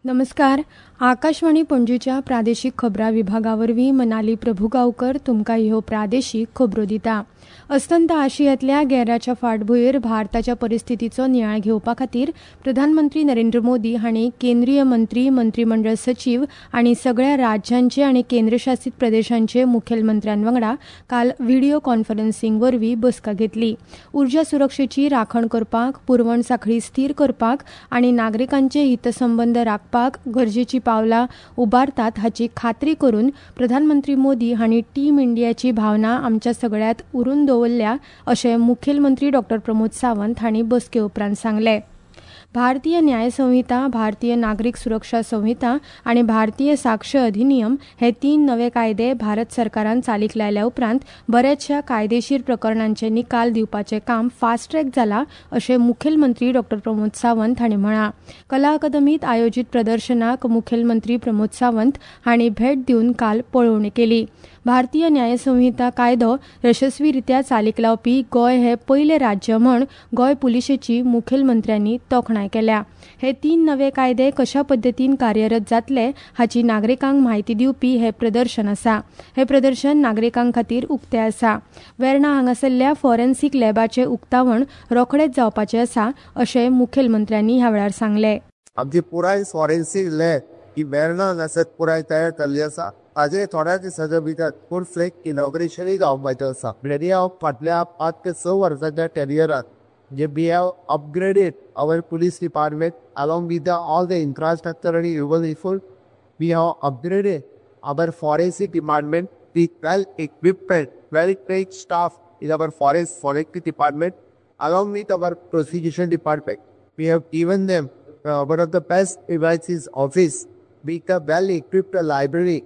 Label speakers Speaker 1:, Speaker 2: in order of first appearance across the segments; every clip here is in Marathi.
Speaker 1: नमस्कार. आकाशवाणी पणजीच्या प्रादेशीक खबरां विभागावरवीं मनाली प्रभुगांवकर तुमकां ह्यो प्रादेशीक खबरो दिता. अस्तंत आशियांतल्या गॅराच्या फाटभुंयेर भारताच्या परिस्थितीचो नियाळ घेवपा खातीर प्रधानमंत्री नरेंद्र मोदी हांणी केंद्रीय मंत्री, मंत्रीमंडळ सचीव आनी सगळ्या राज्यांचे आनी केंद्रशासीत प्रदेशांचे मुखेलमंत्र्यांवांगडा काल व्हिडिओ कॉन्फरन्सिंग वरवीं बसका घेतली. उर्जा सुरक्षेची राखण करपाक, पुरवण सांखळी स्थिर करपाक आनी नागरिकांचे हितसंबंद राखपाक गरजेची पावलां उबारतात हाची खात्री करून प्रधानमंत्री मोदी हांणी टीम इंडियाची भावना आमच्या सगळ्यांत उरून दवरल्या अशें मुखेलमंत्री डॉ. प्रमोद सावंत हांणी बसके उपरांत सांगलें. भारतीय न्याय संहिता, भारतीय नागरीक सुरक्षा संहिता आनी भारतीय साक्ष अधिनियम हे 3 नवे कायदे भारत सरकारान चालीक लायल्या उपरांत बऱ्याचशा कायदेशीर प्रकरणांचे निकाल दिवपाचें काम फास्ट ट्रॅक जालां अशें मुखेलमंत्री डॉ. प्रमोद सावंत हांणी म्हळां. कला अकादमीत आयोजीत प्रदर्शनाक मुखेलमंत्री प्रमोद सावंत हांणी भेट दिवन काल पळोवणी केली. भारतीय न्याय संहिता कायदो यशस्वीरित्या चालीक लावपी गोंय हे पयले राज्य म्हूण गोंय पुलिशेची मुखेलमंत्र्यांनी तोखणाय केल्या. हे 3 नवे कायदे कशा पद्दतीन कार्यरत जातले हाची नागरिकांक म्हायती दिवपी हे प्रदर्शन आसा. हे प्रदर्शन नागरिकांक खातीर उक्ते आसा. वेर्णा हांगासरल्या फॉरेन्सीक लॅबाचें उक्तावण रोखडेच जावपाचें आसा अशें मुखेलमंत्र्यांनी ह्या वेळार सांगलें.
Speaker 2: आमची पुराय फॉरेन्सीक लॅब ही वेर्णा हांगासर पुराय तयार जाल्ली आसा. ताजे थोड्या दिसांच्या भितर फूल फ्लेक इनॉग्रेशनूय जावपाचें आसा. ऑलरेडी हांव फाटल्या 5 ते 6 वर्सांच्या कॅरियरांत we have upgraded our police department along with all the infrastructure and human resource. We have upgraded our forensic department with well-equipped, well-trained staff in our forensic department along with our prosecution department. We have given them one of the best devices office with a well-equipped library,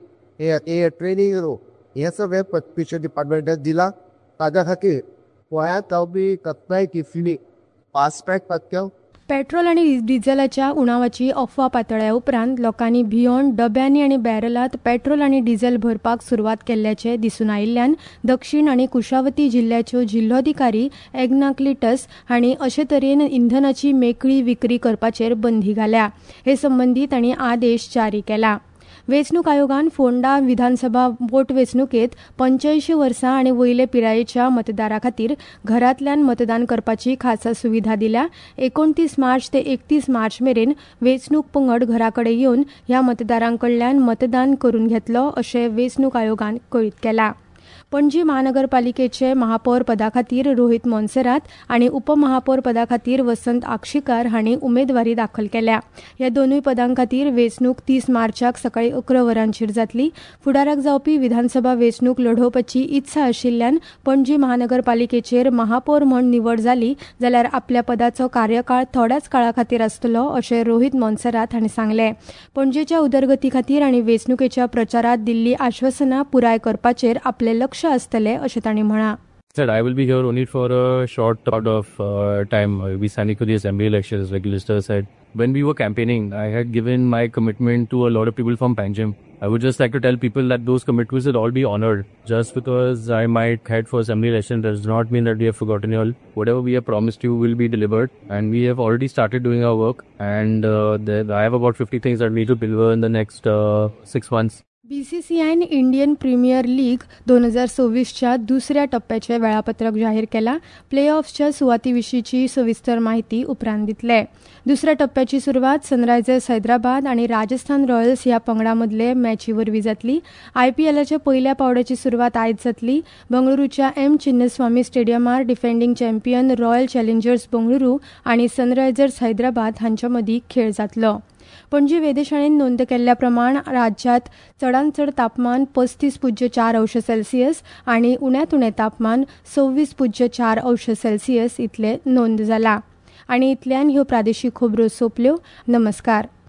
Speaker 2: a training room. हे सगळे prosecution department दिला. ताज्या खातीर गोंयांत हांव कसलाय किफिनी फास्ट्रॅक पत्क्याव.
Speaker 1: पेट्रोल आनी डिझेलाच्या उणावाची अफवा पातळ्या उपरांत लोकांनी भियोन डब्यांनी आनी बॅरलांत पेट्रोल आनी डिझेल भरपाक सुरवात केल्ल्याचें दिसून आयिल्ल्यान दक्षिण आनी कुशावती जिल्ह्याच्यो जिल्लोधिकारी एग्नाक्लिटस हांणी अशे तरेन इंधनाची मेकळी विक्री करपाचेर बंदी घाल्या. हे संबंदी तांणी आदेश जारी केला. वेंचणूक आयोगान फोंडा विधानसभा पोटवेंचणुकेत 85 वर्सां आनी वयले पिरायेच्या मतदारां खातीर घरांतल्यान मतदान करपाची खासा सुविधा दिल्या. 29 मार्च ते 31 मार्च मेरेन वेंचणूक पंगड घराकडेन येवन ह्या मतदारां कडल्यान मतदान करून घेतलो अशें वेंचणूक आयोगान कळीत केलां. पणजी महानगरपालिकेचे महापौर पदा खातीर रोहित मोन्सेरात आनी उपमहापौर पदा खातीर वसंत आक्षिकार हांणी उमेदवारी दाखल केल्या. ह्या दोनूय पदां खातीर वेंचणूक 30 मार्चाक सकाळी 11 वरांचेर जातली. फुडाराक जावपी विधानसभा वेंचणूक लढोवपाची इत्सा आशिल्ल्यान पणजी महानगरपालिकेचेर महापौर म्हूण निवड जाली जाल्यार आपल्या पदाचो कार्यकाळ थोड्याच काळा खातीर आसतलो अशें रोहित मोन्सेरात हांणी सांगलें. पणजेच्या उदरगती खातीर आनी वेंचणुकेच्या प्रचारांत दिल्ली आश्वासनां पुराय करपाचेर आपलें लक्ष असतले अशें तांणी म्हळां.
Speaker 3: I will be here only for a short part of time. I will be standing for the assembly elections, like Lister said. When we were campaigning, I had given my commitment to a lot of people from Panjim. I would just like to tell people that those commitments will all be honored. Just because I might head for assembly election does not mean that we have forgotten you all. Whatever we have promised you will be delivered, and we have already started doing our work. And I have about 50 things that we need to deliver in the next 6 months.
Speaker 1: बीसीसीआयन इंडियन प्रीमियर लीग 2026च्या दुसऱ्या टप्प्याचे वेळापत्रक जाहीर केला. प्ले ऑफ्सच्या सुवातीविशींची सविस्तर माहिती उपरांत दितले. दुसऱ्या टप्प्याची सुरवात सनरायझर्स हैदराबाद आनी राजस्थान रॉयल्स ह्या पंगडा मदले मॅची वरवीं जातली. आयपीएलाच्या पयल्या पावड्याची सुरवात आयज जातली. बंगळुरूच्या एम चिन्नस्वामी स्टेडियमार defending champion Royal Challengers Bengaluru आनी सनरायझर्स हैदराबाद हांच्या मदीं खेळ जातलो. पणजी वेधशाळेन नोंद केल्ल्या प्रमाण राज्यांत चडांत चड तापमान 35.4 अंश सेल्सियस आनी उण्यांत उणें तापमान 26.4 अंश सेल्सियस इतलें नोंद जालां. आनी इतल्यान ह्यो प्रादेशीक खबरो सोंपल्यो. नमस्कार.